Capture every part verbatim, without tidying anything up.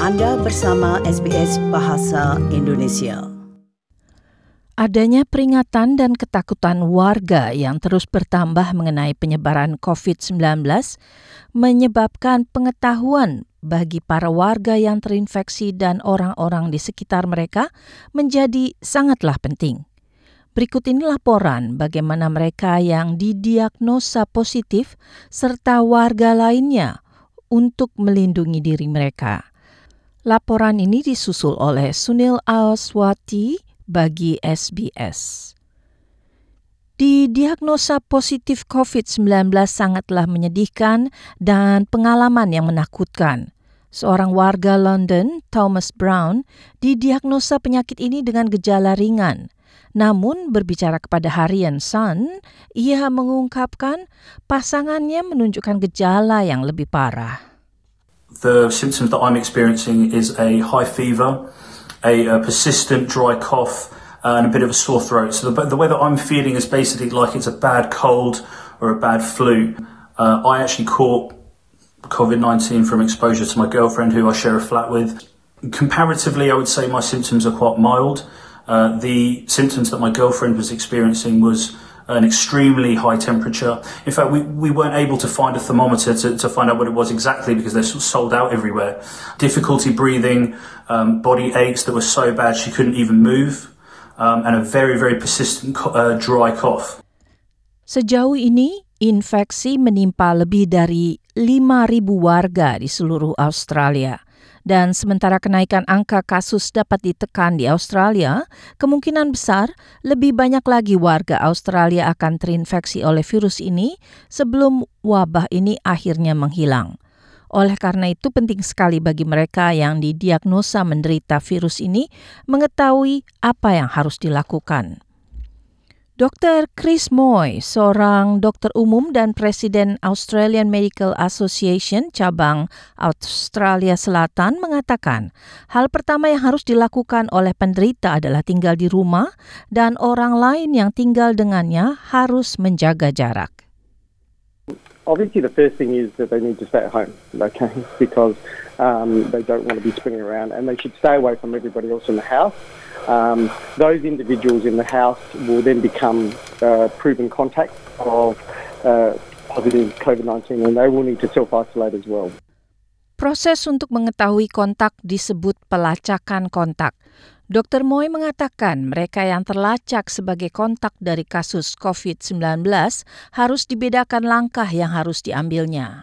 Anda bersama S B S Bahasa Indonesia. Adanya peringatan dan ketakutan warga yang terus bertambah mengenai penyebaran covid sembilan belas menyebabkan pengetahuan bagi para warga yang terinfeksi dan orang-orang di sekitar mereka menjadi sangatlah penting. Berikut ini laporan bagaimana mereka yang didiagnosa positif serta warga lainnya untuk melindungi diri mereka. Laporan ini disusul oleh Sunil Awaswati bagi S B S. Didiagnosa positif covid sembilan belas sangatlah menyedihkan dan pengalaman yang menakutkan. Seorang warga London, Thomas Brown, didiagnosa penyakit ini dengan gejala ringan. Namun berbicara kepada Harian Sun, ia mengungkapkan pasangannya menunjukkan gejala yang lebih parah. The symptoms that I'm experiencing is a high fever, a, a persistent dry cough, uh, and a bit of a sore throat. So the, the way that I'm feeling is basically like it's a bad cold or a bad flu. Uh, I actually caught covid nineteen from exposure to my girlfriend who I share a flat with. Comparatively, I would say my symptoms are quite mild. Uh, the symptoms that my girlfriend was experiencing was an extremely high temperature. In fact, we, we weren't able to find a thermometer to, to find out what it was exactly because they're sold out everywhere. Difficulty breathing, um, body aches that were so bad she couldn't even move, um, and a very, very persistent uh, dry cough. Sejauh ini, infeksi menimpa lebih dari lima ribu warga di seluruh Australia. Dan sementara kenaikan angka kasus dapat ditekan di Australia, kemungkinan besar lebih banyak lagi warga Australia akan terinfeksi oleh virus ini sebelum wabah ini akhirnya menghilang. Oleh karena itu penting sekali bagi mereka yang didiagnosa menderita virus ini mengetahui apa yang harus dilakukan. Doktor Chris Moy, seorang dokter umum dan Presiden Australian Medical Association cabang Australia Selatan mengatakan, hal pertama yang harus dilakukan oleh penderita adalah tinggal di rumah dan orang lain yang tinggal dengannya harus menjaga jarak. Obviously, the first thing is that they need to stay at home, okay, because um, they don't want to be spinning around, and they should stay away from everybody else in the house. Um, those individuals in the house will then become uh, proven contacts of uh, positive covid nineteen, and they will need to self-isolate as well. Proses untuk mengetahui kontak disebut pelacakan kontak. dokter Moy mengatakan mereka yang terlacak sebagai kontak dari kasus covid sembilan belas harus dibedakan langkah yang harus diambilnya.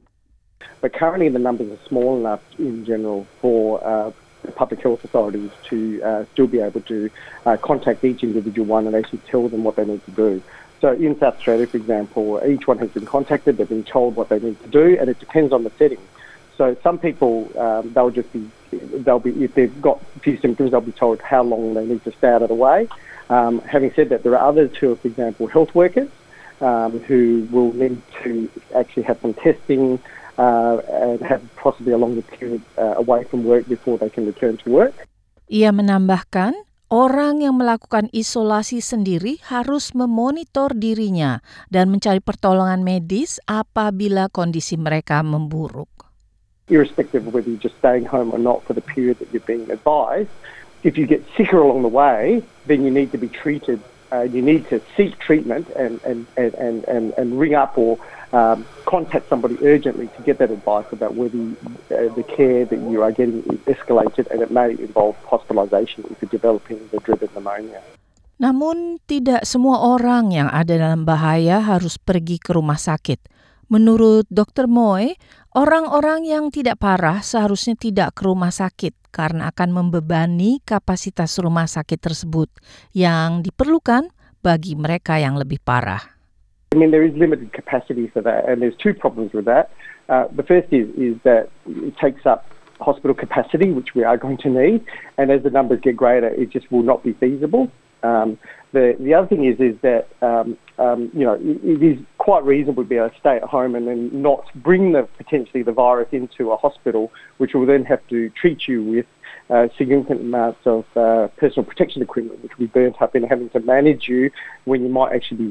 But currently the numbers are small enough in general for uh, public health authorities to uh, still be able to uh, contact each individual one and actually tell them what they need to do. So in South Australia, for example, each one has been contacted, they've been told what they need to do, and it depends on the setting. So some people, um, they'll just be, they'll be, if they've got a few symptoms, they'll be told how long they need to stay out of the way. Um, having said that, there are others who are, for example, health workers um, who will need to actually have some testing Uh, and have possibly a longer period uh, away from work before they can return to work. Ia menambahkan, orang yang melakukan isolasi sendiri harus memonitor dirinya dan mencari pertolongan medis apabila kondisi mereka memburuk. Irrespective of whether you're just staying home or not for the period that you're being advised, if you get sicker along the way, then you need to be treated. Uh, you need to seek treatment and, and, and, and, and, and ring up or um, contact somebody urgently to get that advice about whether uh, the care that you are getting is escalated, and it may involve hospitalisation if you're developing the dreaded pneumonia. Namun tidak semua orang yang ada dalam bahaya harus pergi ke rumah sakit. Menurut dokter Moy, orang-orang yang tidak parah seharusnya tidak ke rumah sakit karena akan membebani kapasitas rumah sakit tersebut yang diperlukan bagi mereka yang lebih parah. I mean, there is limited capacity for that, and there's two problems with that. Uh, the first is, is that it takes up hospital capacity, which we are going to need, and as the numbers get greater, it just will not be feasible. Um, the the other thing is is that um, um, you know it, it is quite reasonable to be able to stay at home and then not bring the potentially the virus into a hospital, which will then have to treat you with uh, significant amounts of uh, personal protection equipment, which will be burnt up in having to manage you when you might actually be well.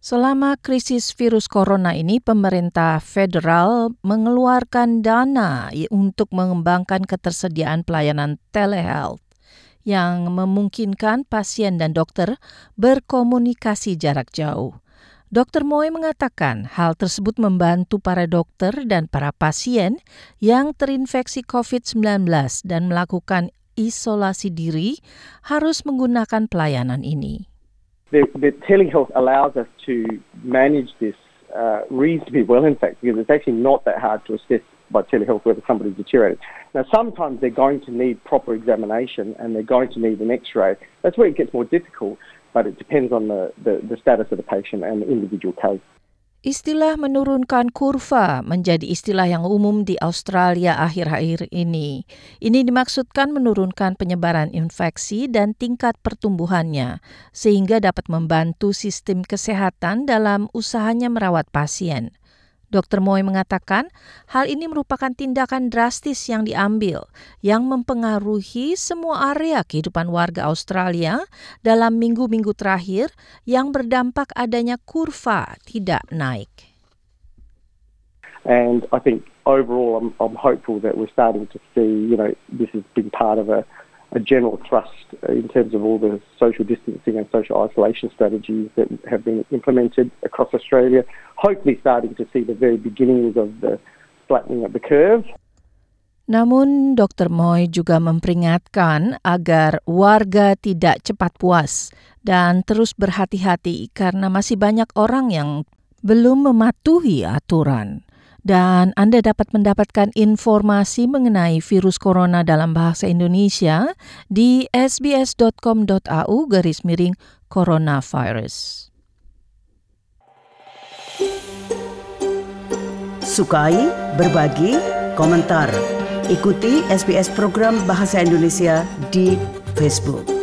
Selama krisis virus corona ini, pemerintah federal mengeluarkan dana untuk mengembangkan ketersediaan pelayanan telehealth yang memungkinkan pasien dan dokter berkomunikasi jarak jauh. dokter Moy mengatakan hal tersebut membantu para dokter dan para pasien yang terinfeksi covid sembilan belas dan melakukan isolasi diri harus menggunakan pelayanan ini. The, the telehealth allows us to manage this uh, reasonably well, in fact, because it's actually not that hard to assess by telehealth whether somebody's deteriorated. Now, sometimes they're going to need proper examination and they're going to need an X-ray. That's where it gets more difficult, but it depends on the, the, the status of the patient and the individual case. Istilah menurunkan kurva menjadi istilah yang umum di Australia akhir-akhir ini. Ini dimaksudkan menurunkan penyebaran infeksi dan tingkat pertumbuhannya, sehingga dapat membantu sistem kesehatan dalam usahanya merawat pasien. dokter Moy mengatakan hal ini merupakan tindakan drastis yang diambil yang mempengaruhi semua area kehidupan warga Australia dalam minggu-minggu terakhir yang berdampak adanya kurva tidak naik. And I think overall I'm, I'm hopeful that we're starting to see, you know, this has been part of a, a general thrust in terms of all the social distancing and social isolation strategies that have been implemented across Australia. Hopefully starting to see the very beginnings of the flattening of the curve. Namun, dokter Moy juga memperingatkan agar warga tidak cepat puas dan terus berhati-hati karena masih banyak orang yang belum mematuhi aturan. Dan Anda dapat mendapatkan informasi mengenai virus corona dalam bahasa Indonesia di sbs.com.au garis miring coronavirus. Sukai, berbagi, komentar. Ikuti S B S program Bahasa Indonesia di Facebook.